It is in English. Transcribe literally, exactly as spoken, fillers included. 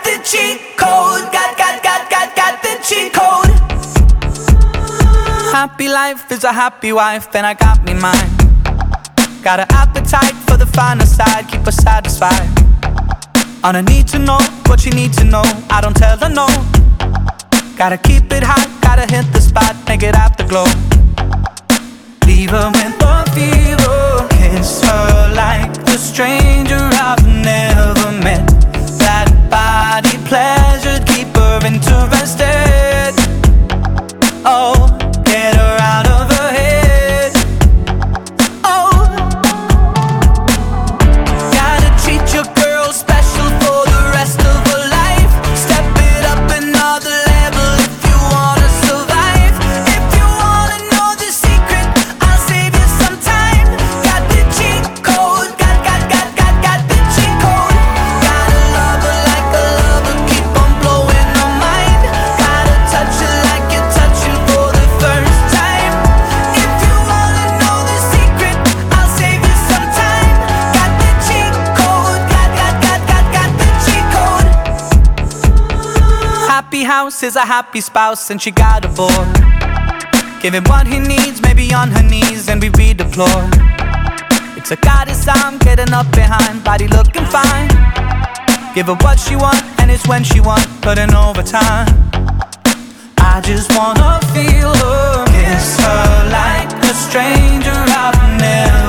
got the cheat code. Got, got, got, got, got the cheat code. Happy life is a happy wife, and I got me mine. Got an appetite for the finer side, keep her satisfied. On a need to know what you need to know, I don't tell her no. Gotta keep it hot, gotta hit the spot, make it afterglow. Leave her with the fever, kiss her like the stranger I've never met. That body pleasure, keep her interested. Oh, get her out of her head. Oh, gotta treat your girl special for the rest of her life. Step it up another level if you wanna survive. If you wanna know the secret, I'll save you some time. Got the cheat code, got, got, got, got, got the cheat code. Gotta love her like a lover, keep on blowing her mind. Gotta touch her like you're touching for the first time. If you wanna know the secret, I'll save you some time. Got the cheat code, got, got, got, got, got the cheat code. Happy house is a happy spouse, and she got a boy. Give him what he needs, maybe on her knees, and we redeploy. It's a goddess I'm getting up behind, body looking fine. Give her what she want, and it's when she want, putting overtime. I just wanna feel her, kiss her like a stranger I've never